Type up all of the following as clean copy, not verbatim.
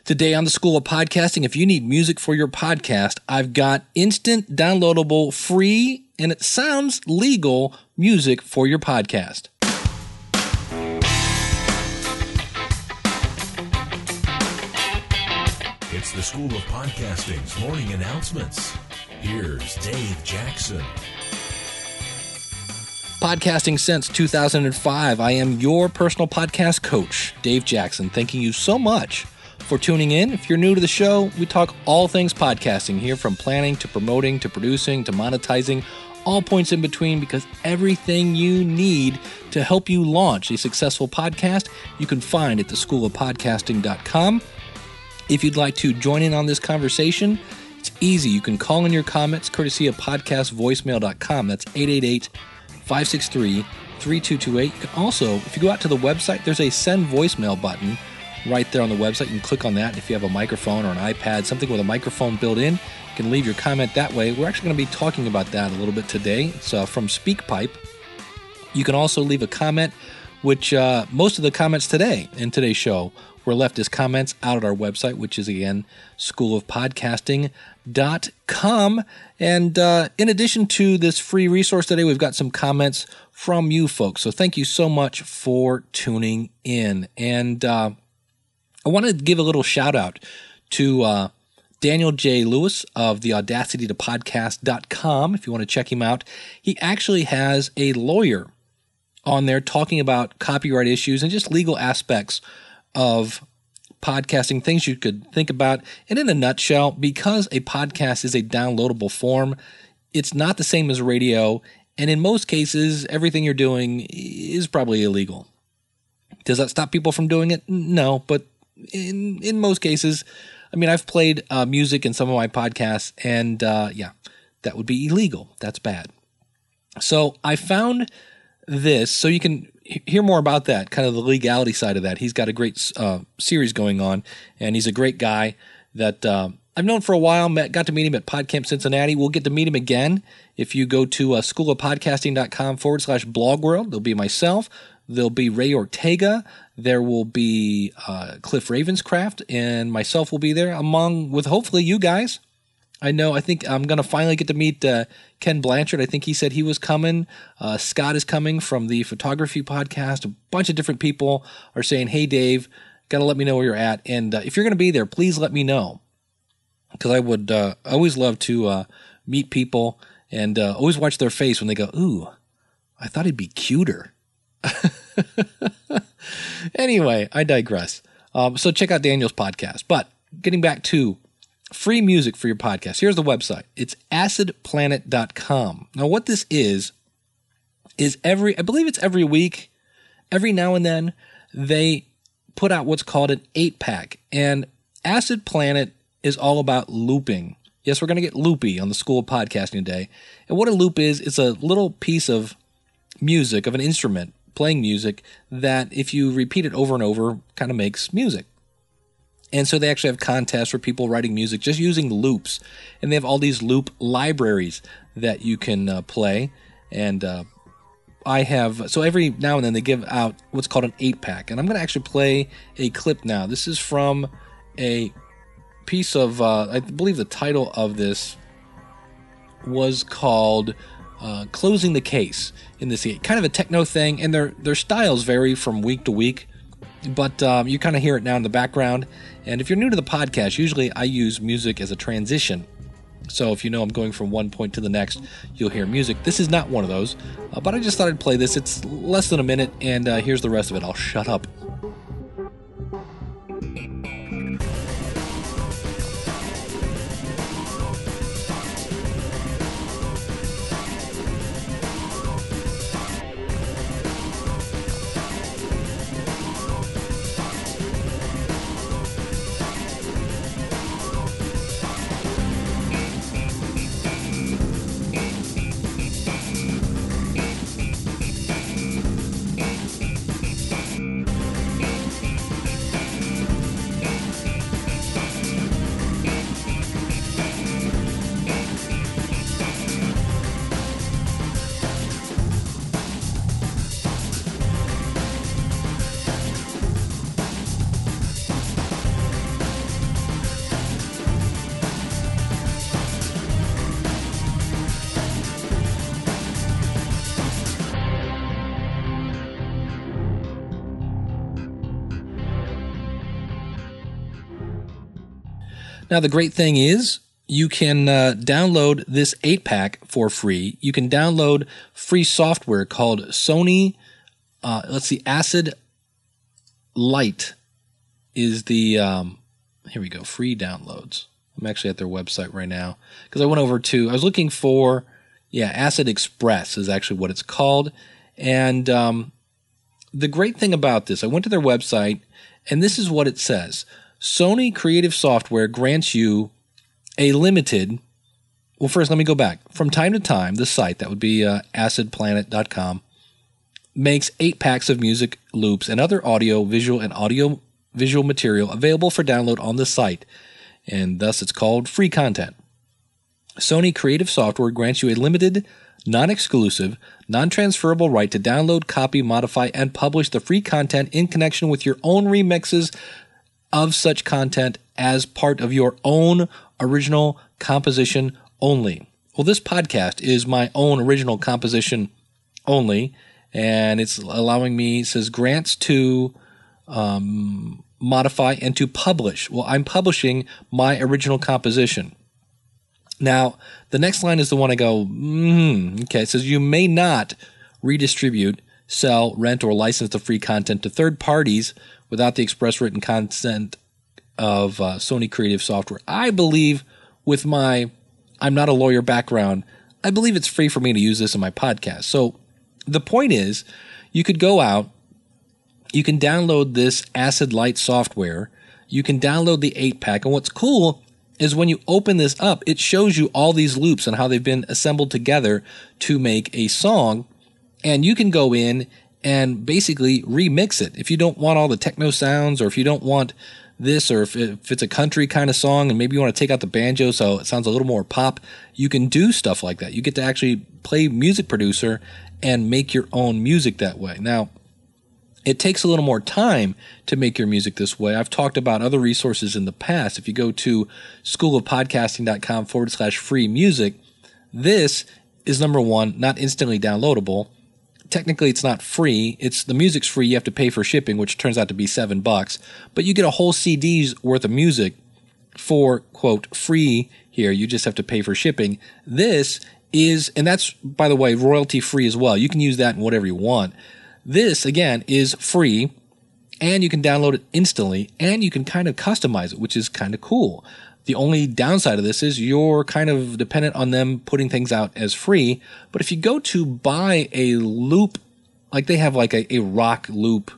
Today on the School of Podcasting, if you need music for your podcast, I've got instant, downloadable, free, and it sounds legal music for your podcast. It's the School of Podcasting's morning announcements. Here's Dave Jackson. Podcasting since 2005. I am your personal podcast coach, Dave Jackson. Thanking you so much for tuning in. If you're new to the show, we talk all things podcasting here, from planning to promoting to producing to monetizing, all points in between, because everything you need to help you launch a successful podcast, you can find at theschoolofpodcasting.com. If you'd like to join in on this conversation, it's easy. You can call in your comments courtesy of podcastvoicemail.com. That's 888-563-3228. You can also, if you go out to the website, there's a send voicemail button right there on the website. You can click on that. If you have a microphone or an iPad, something with a microphone built in, you can leave your comment that way. We're actually going to be talking about that a little bit today. It's from SpeakPipe. You can also leave a comment, which most of the comments today in today's show were left as comments out at our website, which is, again, schoolofpodcasting.com. And in addition to this free resource today, we've got some comments from you folks. So thank you so much for tuning in. And I want to give a little shout out to Daniel J. Lewis of the audacitytopodcast.com. If you want to check him out, he actually has a lawyer on there talking about copyright issues and just legal aspects of podcasting, things you could think about. And in a nutshell, because a podcast is a downloadable form, it's not the same as radio. And in most cases, everything you're doing is probably illegal. Does that stop people from doing it? No, but in most cases, I mean, I've played music in some of my podcasts, and yeah, that would be illegal. That's bad. So I found this, so you can hear more about that, kind of the legality side of that. He's got a great series going on, and he's a great guy that I've known for a while. Got to meet him at PodCamp Cincinnati. We'll get to meet him again if you go to schoolofpodcasting.com/blogworld. There'll be myself. There'll be Ray Ortega. There will be Cliff Ravenscraft, and myself will be there, along with hopefully you guys. I think I'm going to finally get to meet Ken Blanchard. I think he said he was coming. Scott is coming from the photography podcast. A bunch of different people are saying, hey, Dave, got to let me know where you're at. And if you're going to be there, please let me know, because I would always love to meet people and always watch their face when they go, ooh, I thought he'd be cuter. Anyway, I digress. So check out Daniel's podcast. But getting back to free music for your podcast, here's the website. It's acidplanet.com. Now, what this is I believe it's every week, every now and then, they put out what's called an 8-pack. And Acid Planet is all about looping. Yes, we're going to get loopy on the School of Podcasting today. And what a loop is, it's a little piece of music, of an instrument, playing music, that if you repeat it over and over, kind of makes music. And so they actually have contests for people writing music just using loops. And they have all these loop libraries that you can play. And so every now and then they give out what's called an 8-pack. And I'm going to actually play a clip now. This is from a piece of, I believe the title of this was called Closing the Case in this, kind of a techno thing, and their styles vary from week to week, but you kind of hear it now in the background. And if you're new to the podcast, usually I use music as a transition. So if you know I'm going from one point to the next, you'll hear music. This is not one of those, but I just thought I'd play this. It's less than a minute, and here's the rest of it. I'll shut up. Now, the great thing is you can download this 8-pack for free. You can download free software called Sony, Acid Light is the, here we go, free downloads. I'm actually at their website right now because I was looking for, Acid Express is actually what it's called. And the great thing about this, I went to their website, and this is what it says. Sony Creative Software grants you a limited, well, first let me go back. From time to time, the site, that would be acidplanet.com, makes 8 packs of music loops and other audio, visual, and audio-visual material available for download on the site, and thus it's called free content. Sony Creative Software grants you a limited, non-exclusive, non-transferable right to download, copy, modify, and publish the free content in connection with your own remixes of such content as part of your own original composition only. Well, this podcast is my own original composition only, and it's allowing me, it says, grants to modify and to publish. Well, I'm publishing my original composition. Now, the next line is the one I go, okay. It says you may not redistribute, sell, rent, or license the free content to third parties without the express written consent of Sony Creative Software. I believe with my, I'm not a lawyer background, I believe it's free for me to use this in my podcast. So the point is, you could go out, you can download this Acid Light software, you can download the 8-pack, and what's cool is when you open this up, it shows you all these loops and how they've been assembled together to make a song, and you can go in and basically remix it. If you don't want all the techno sounds, or if you don't want this, or if it's a country kind of song and maybe you want to take out the banjo so it sounds a little more pop, you can do stuff like that. You get to actually play Music Producer and make your own music that way. Now, it takes a little more time to make your music this way. I've talked about other resources in the past. If you go to schoolofpodcasting.com/free music, this is number one, not instantly downloadable. Technically, it's not free. The music's free. You have to pay for shipping, which turns out to be $7. But you get a whole CD's worth of music for, quote, free here. You just have to pay for shipping. This is, and that's, by the way, royalty free as well. You can use that in whatever you want. This, again, is free, and you can download it instantly, and you can kind of customize it, which is kind of cool. The only downside of this is you're kind of dependent on them putting things out as free. But if you go to buy a loop, like they have like a rock loop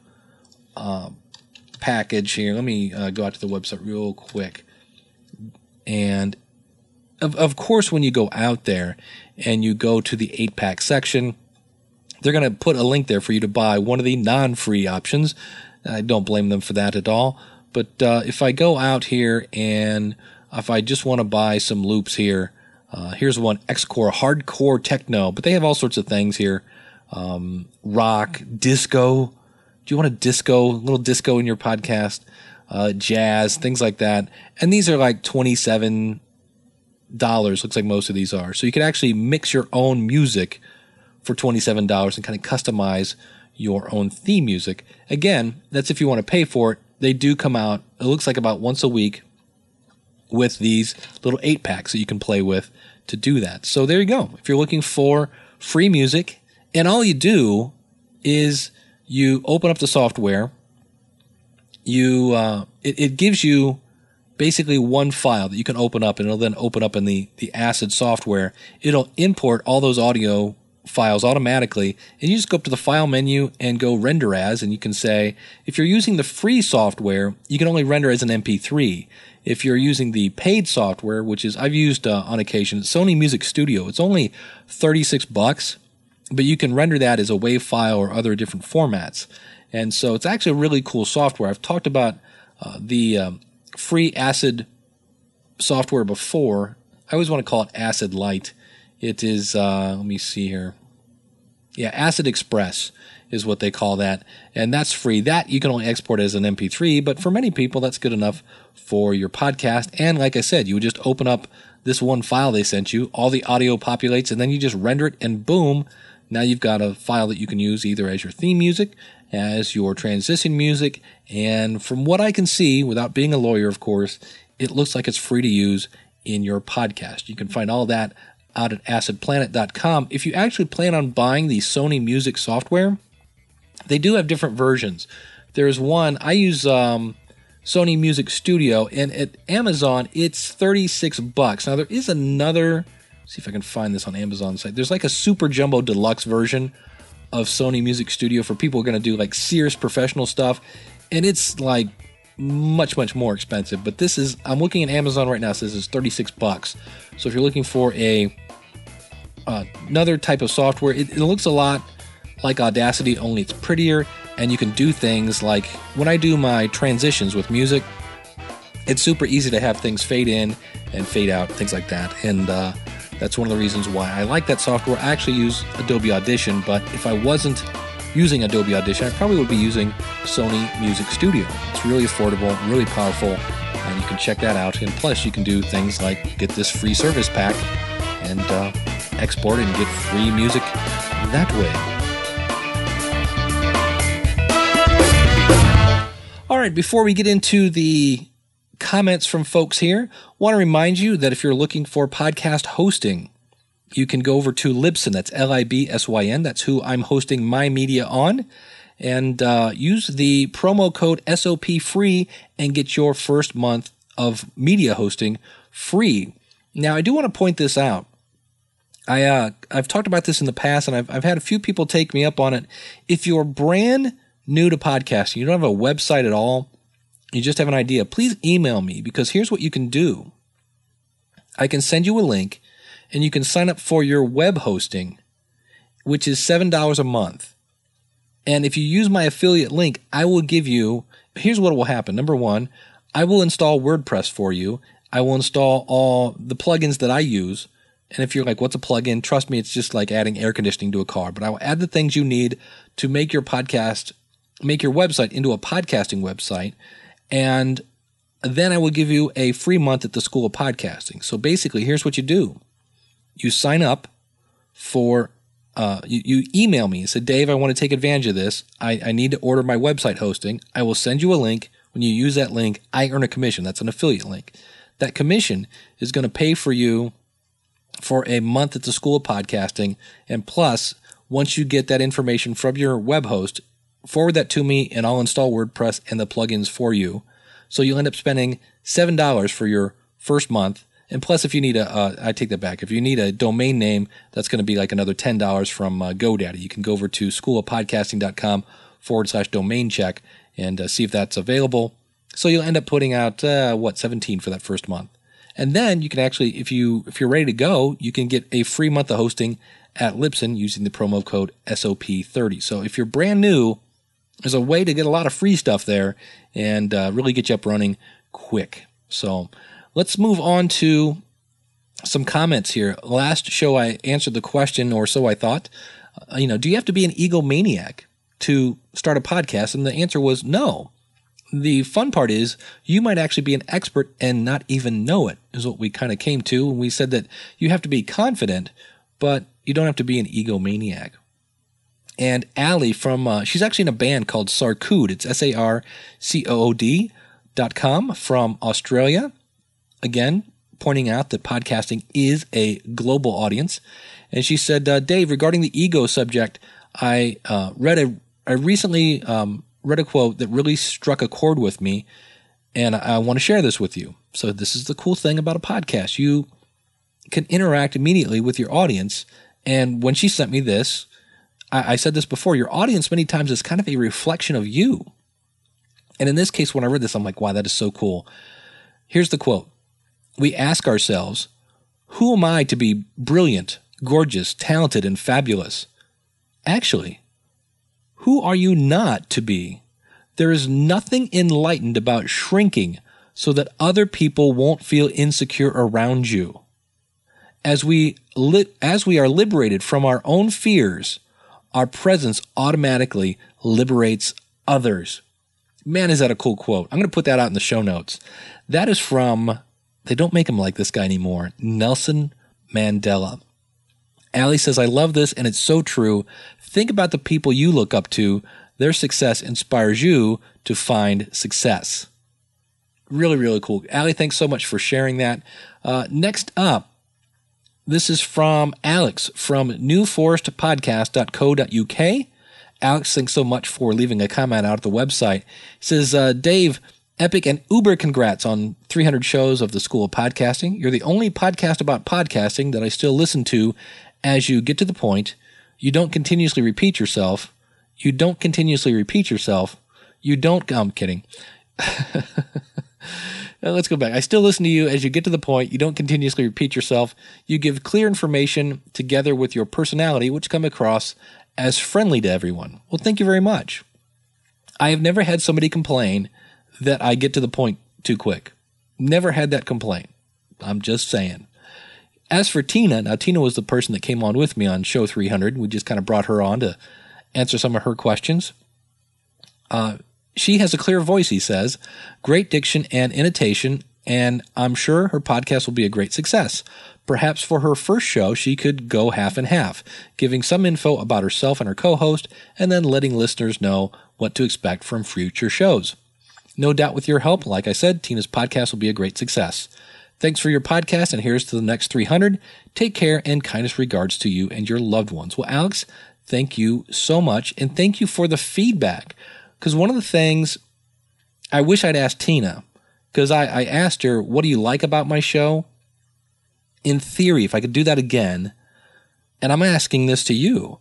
package here. Let me go out to the website real quick. And of course, when you go out there and you go to the 8-pack section, they're going to put a link there for you to buy one of the non-free options. I don't blame them for that at all. But if I go out here and if I just want to buy some loops here, here's one, X-Core, hardcore techno. But they have all sorts of things here. Rock, disco. Do you want a little disco in your podcast? Jazz, things like that. And these are like $27. Looks like most of these are. So you can actually mix your own music for $27 and kind of customize your own theme music. Again, that's if you want to pay for it. They do come out, it looks like about once a week, with these little 8-packs that you can play with to do that. So there you go. If you're looking for free music, and all you do is you open up the software, it gives you basically one file that you can open up, and it'll then open up in the Acid software. It'll import all those audio files automatically, and you just go up to the file menu and go render as, and you can say, if you're using the free software, you can only render as an MP3. If you're using the paid software, which is I've used on occasion, Sony Music Studio, it's only $36, but you can render that as a WAV file or other different formats. And so it's actually a really cool software. I've talked about the free Acid software before. I always want to call it Acid Light. It is, let me see here. Yeah, Acid Express is what they call that. And that's free. That you can only export as an MP3, but for many people, that's good enough for your podcast. And like I said, you would just open up this one file they sent you, all the audio populates, and then you just render it, and boom, Now you've got a file that you can use either as your theme music, as your transition music, and from what I can see, without being a lawyer, of course, it looks like it's free to use in your podcast. You can find all that out at acidplanet.com. If you actually plan on buying the Sony Music software, they do have different versions. There's one, I use Sony Music Studio, and at Amazon, it's $36. Now, there is another, see if I can find this on Amazon's site. There's like a super jumbo deluxe version of Sony Music Studio for people who are going to do like serious professional stuff, and it's like much, much more expensive. But this is, I'm looking at Amazon right now, it says it's $36. So if you're looking for another type of software, it looks a lot like Audacity, only it's prettier, and you can do things like when I do my transitions with music, it's super easy to have things fade in and fade out, things like that. And that's one of the reasons why I like that software. I actually use Adobe Audition, but if I wasn't using Adobe Audition, I probably would be using Sony Music Studio. It's really affordable, really powerful, and you can check that out. And plus, you can do things like get this free service pack and export it and get free music that way. All right, before we get into the comments from folks here, I want to remind you that if you're looking for podcast hosting, you can go over to Libsyn. That's Libsyn. That's who I'm hosting my media on. And use the promo code SOPFREE and get your first month of media hosting free. Now, I do want to point this out. I've talked about this in the past, and I've had a few people take me up on it. If you're brand new to podcasting, you don't have a website at all, you just have an idea, please email me, because here's what you can do. I can send you a link, and you can sign up for your web hosting, which is $7 a month. And if you use my affiliate link, I will give you, here's what will happen. Number one, I will install WordPress for you. I will install all the plugins that I use. And if you're like, what's a plugin? Trust me, it's just like adding air conditioning to a car. But I will add the things you need to make your podcast, make your website into a podcasting website. And then I will give you a free month at the School of Podcasting. So basically, here's what you do. You sign up for, you email me and say, Dave, I want to take advantage of this. I need to order my website hosting. I will send you a link. When you use that link, I earn a commission. That's an affiliate link. That commission is going to pay for you for a month at the School of Podcasting. And plus, once you get that information from your web host, forward that to me and I'll install WordPress and the plugins for you. So you'll end up spending $7 for your first month. And plus, if you need I take that back. If you need a domain name, that's going to be like another $10 from GoDaddy. You can go over to schoolofpodcasting.com/domain check and see if that's available. So you'll end up putting out, $17 for that first month. And then you can actually, if you're ready to go, you can get a free month of hosting at Libsyn using the promo code SOP30. So if you're brand new, there's a way to get a lot of free stuff there and really get you up running quick. So let's move on to some comments here. Last show I answered the question, or so I thought, do you have to be an egomaniac to start a podcast? And the answer was no. The fun part is you might actually be an expert and not even know it, is what we kind of came to. And we said that you have to be confident, but you don't have to be an egomaniac. And Allie from, she's actually in a band called Sarcood. It's SARCOOD.com from Australia. Again, pointing out that podcasting is a global audience. And she said, Dave, regarding the ego subject, I recently read a quote that really struck a chord with me, and I want to share this with you. So this is the cool thing about a podcast. You can interact immediately with your audience. And when she sent me this, I said this before, your audience many times is kind of a reflection of you. And in this case, when I read this, I'm like, wow, that is so cool. Here's the quote. We ask ourselves, who am I to be brilliant, gorgeous, talented, and fabulous? Actually, who are you not to be? There is nothing enlightened about shrinking so that other people won't feel insecure around you. As we are liberated from our own fears, our presence automatically liberates others. Man, is that a cool quote. I'm going to put that out in the show notes. That is from, they don't make him like this guy anymore, Nelson Mandela. Allie says, I love this, and it's so true. Think about the people you look up to. Their success inspires you to find success. Really, really cool. Allie, thanks so much for sharing that. Next up, this is from Alex from newforestpodcast.co.uk. Alex, thanks so much for leaving a comment out at the website. He says, Dave, epic and uber congrats on 300 shows of the School of Podcasting. You're the only podcast about podcasting that I still listen to as you get to the point. You don't continuously repeat yourself. I'm kidding. Now, let's go back. I still listen to you as you get to the point. You don't continuously repeat yourself. You give clear information together with your personality, which come across as friendly to everyone. Well, thank you very much. I have never had somebody complain that I get to the point too quick. Never had that complaint. I'm just saying. As for Tina, now Tina was the person that came on with me on show 300. We just kind of brought her on to answer some of her questions. She has a clear voice, he says, great diction and intonation, and I'm sure her podcast will be a great success. Perhaps for her first show, she could go half and half, giving some info about herself and her co-host, and then letting listeners know what to expect from future shows. No doubt with your help, like I said, Tina's podcast will be a great success. Thanks for your podcast, and here's to the next 300. Take care, and kindest regards to you and your loved ones. Well, Alex, thank you so much, and thank you for the feedback. Because one of the things I wish I'd asked Tina, because I asked her, what do you like about my show? In theory, if I could do that again, and I'm asking this to you,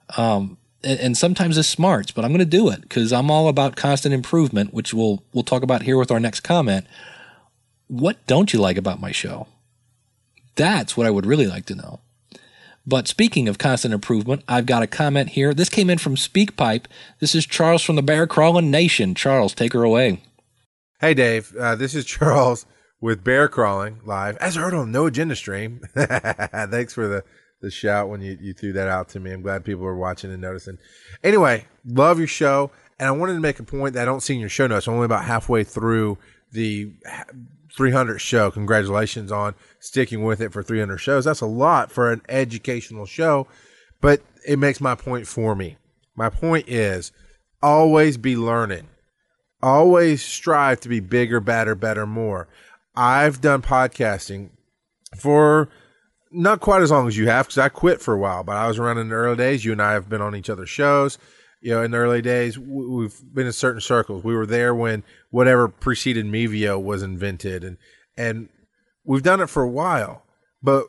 and sometimes this smarts, but I'm going to do it because I'm all about constant improvement, which we'll talk about here with our next comment. What don't you like about my show? That's what I would really like to know. But speaking of constant improvement, I've got a comment here. This came in from SpeakPipe. This is Charles from the Bear Crawling Nation. Charles, take her away. Hey, Dave. This is Charles with Bear Crawling Live, as heard on No Agenda Stream. Thanks for the shout when you threw that out to me. I'm glad people are watching and noticing. Anyway, love your show. And I wanted to make a point that I don't see in your show notes. I'm only about halfway through the 300 show. Congratulations on sticking with it for 300 shows. That's a lot for an educational show, but it makes my point for me. My point is always be learning. Always strive to be bigger, better, more. I've done podcasting for not quite as long as you have because I quit for a while, but I was around in the early days. You and I have been on each other's shows. You know, in the early days, we've been in certain circles. We were there when whatever preceded Mevio was invented, and we've done it for a while. But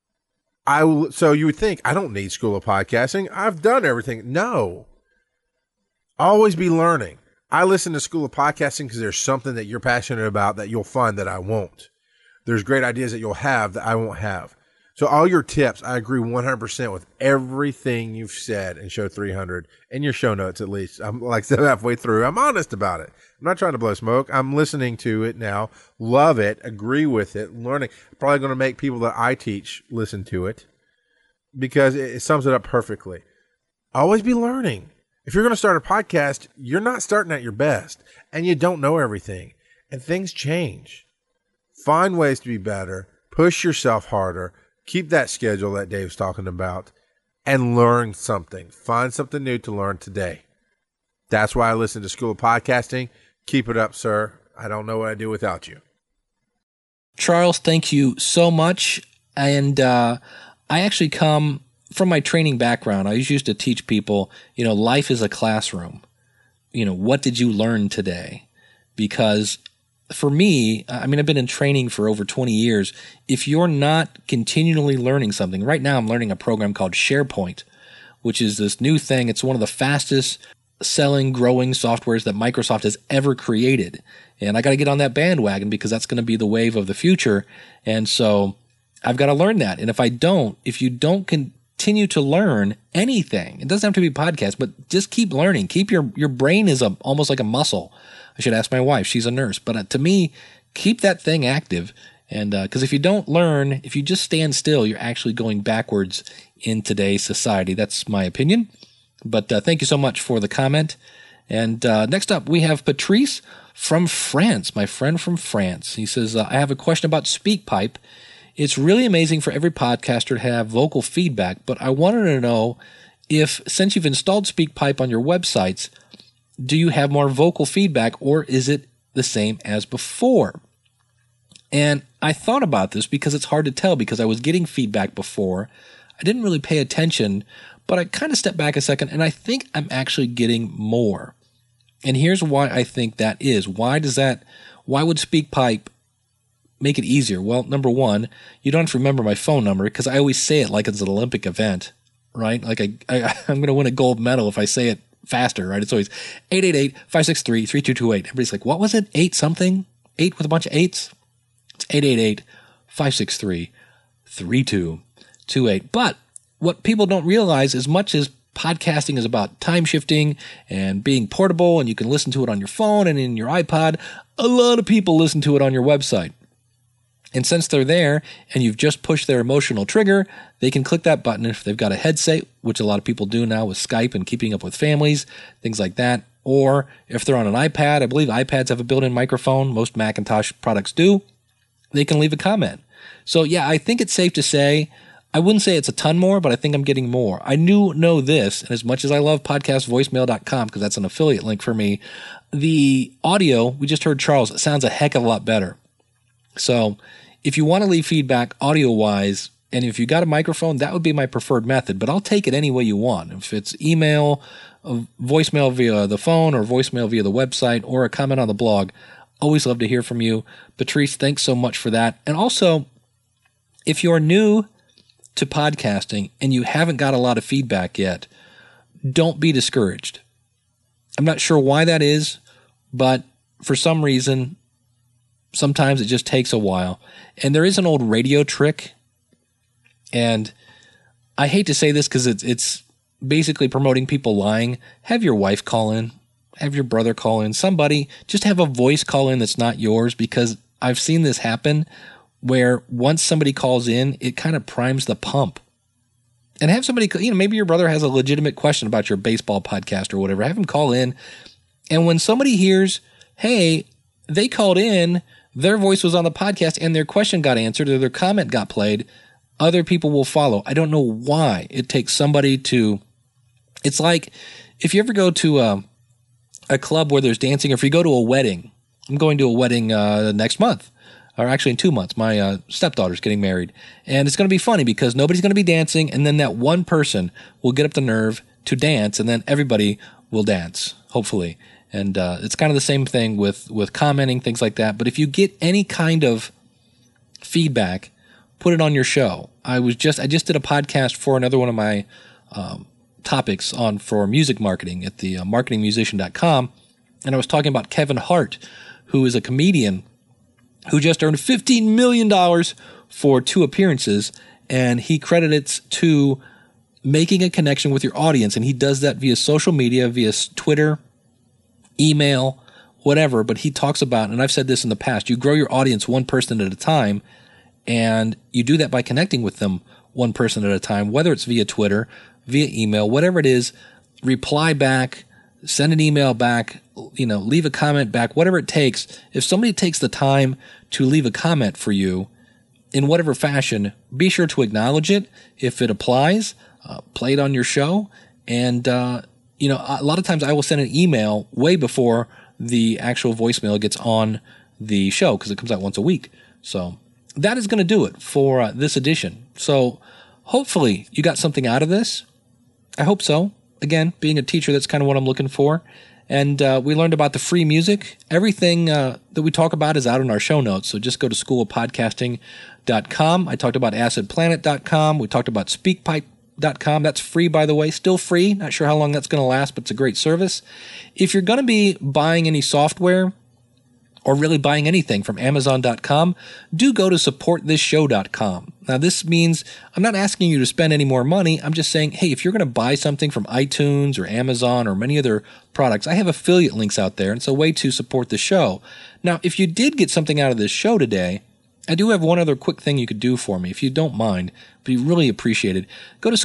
so you would think, I don't need School of Podcasting. I've done everything. No. Always be learning. I listen to School of Podcasting because there's something that you're passionate about that you'll find that I won't. There's great ideas that you'll have that I won't have. So all your tips, I agree 100% with everything you've said in show 300, in your show notes at least. I'm like halfway through. I'm honest about it. I'm not trying to blow smoke. I'm listening to it now, love it, agree with it, learning. Probably going to make people that I teach listen to it because it sums it up perfectly. Always be learning. If you're going to start a podcast, you're not starting at your best, and you don't know everything, and things change. Find ways to be better, push yourself harder, keep that schedule that Dave's talking about, and learn something. Find something new to learn today. That's why I listen to School of Podcasting. Keep it up, sir. I don't know what I'd do without you. Charles, thank you so much. And I actually come from my training background. I used to teach people, life is a classroom. What did you learn today? Because for me, I've been in training for over 20 years. If you're not continually learning something, right now I'm learning a program called SharePoint, which is this new thing. It's one of the fastest selling, growing softwares that Microsoft has ever created. And I got to get on that bandwagon because that's going to be the wave of the future. And so I've got to learn that. And if you don't continue to learn anything, it doesn't have to be podcasts, but just keep learning. Keep your brain is almost like a muscle. I should ask my wife. She's a nurse. But to me, keep that thing active. And because if you don't learn, if you just stand still, you're actually going backwards in today's society. That's my opinion. But thank you so much for the comment. And next up, we have Patrice from France, my friend from France. He says, I have a question about SpeakPipe. It's really amazing for every podcaster to have vocal feedback, but I wanted to know if, since you've installed SpeakPipe on your websites, do you have more vocal feedback, or is it the same as before? And I thought about this because it's hard to tell, because I was getting feedback before. I didn't really pay attention, but I kind of stepped back a second, and I think I'm actually getting more. And here's why I think that is. Why would SpeakPipe make it easier? Well, number one, you don't have to remember my phone number, because I always say it like it's an Olympic event, right? Like I'm going to win a gold medal if I say it faster, right? It's always 888-563-3228. Everybody's like, what was it? 8 something? 8 with a bunch of 8s? It's 888-563-3228. But what people don't realize, as much as podcasting is about time shifting and being portable, and you can listen to it on your phone and in your iPod, a lot of people listen to it on your website. And since they're there and you've just pushed their emotional trigger, they can click that button if they've got a headset, which a lot of people do now with Skype and keeping up with families, things like that. Or if they're on an iPad, I believe iPads have a built-in microphone. Most Macintosh products do. They can leave a comment. So yeah, I think it's safe to say, I wouldn't say it's a ton more, but I think I'm getting more. I know this, and as much as I love podcastvoicemail.com, because that's an affiliate link for me, the audio, we just heard Charles, sounds a heck of a lot better. So if you want to leave feedback audio-wise, and if you got a microphone, that would be my preferred method, but I'll take it any way you want. If it's email, voicemail via the phone, or voicemail via the website, or a comment on the blog, always love to hear from you. Patrice, thanks so much for that. And also, if you're new to podcasting and you haven't got a lot of feedback yet, don't be discouraged. I'm not sure why that is, but for some reason, sometimes it just takes a while. And there is an old radio trick, and I hate to say this because it's basically promoting people lying. Have your wife call in. Have your brother call in. Somebody, just have a voice call in that's not yours, because I've seen this happen where once somebody calls in, it kind of primes the pump. And have somebody, maybe your brother has a legitimate question about your baseball podcast or whatever. Have him call in. And when somebody hears, hey, they called in, their voice was on the podcast, and their question got answered, or their comment got played, other people will follow. I don't know why it takes somebody to, it's like if you ever go to a club where there's dancing, or if you go to a wedding. I'm going to a wedding next month, or actually in 2 months. My stepdaughter's getting married, and it's going to be funny because nobody's going to be dancing, and then that one person will get up the nerve to dance, and then everybody will dance, hopefully. And it's kind of the same thing with commenting, things like that. But if you get any kind of feedback, put it on your show. I just did a podcast for another one of my topics for music marketing at the marketingmusician.com, and I was talking about Kevin Hart, who is a comedian who just earned $15 million for 2 appearances, and he credits to making a connection with your audience, and he does that via social media, via Twitter, email, whatever. But he talks about, and I've said this in the past, you grow your audience one person at a time, and you do that by connecting with them one person at a time, whether it's via Twitter, via email, whatever it is. Reply back, send an email back, leave a comment back, whatever it takes. If somebody takes the time to leave a comment for you in whatever fashion, be sure to acknowledge it. If it applies, play it on your show. And, a lot of times I will send an email way before the actual voicemail gets on the show, because it comes out once a week. So that is going to do it for this edition. So hopefully you got something out of this. I hope so. Again, being a teacher, that's kind of what I'm looking for. And we learned about the free music. Everything that we talk about is out in our show notes. So just go to schoolofpodcasting.com. I talked about acidplanet.com. We talked about speakpipe.com. That's free, by the way. Still free. Not sure how long that's going to last, but it's a great service. If you're going to be buying any software, or really buying anything from Amazon.com, do go to supportthisshow.com. Now, this means I'm not asking you to spend any more money. I'm just saying, hey, if you're going to buy something from iTunes or Amazon or many other products, I have affiliate links out there, and it's a way to support the show. Now, if you did get something out of this show today, I do have one other quick thing you could do for me, if you don't mind, but you really appreciate it. Go to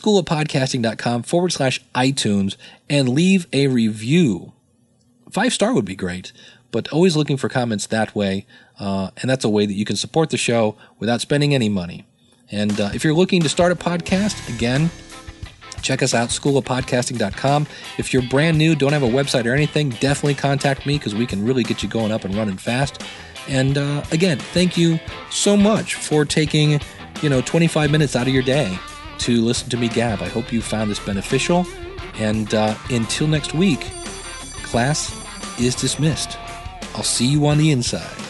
schoolofpodcasting.com/iTunes and leave a review. 5-star would be great. but always looking for comments that way. And that's a way that you can support the show without spending any money. And if you're looking to start a podcast, again, check us out, schoolofpodcasting.com. If you're brand new, don't have a website or anything, definitely contact me because we can really get you going up and running fast. And again, thank you so much for taking 25 minutes out of your day to listen to me gab. I hope you found this beneficial. And until next week, class is dismissed. I'll see you on the inside.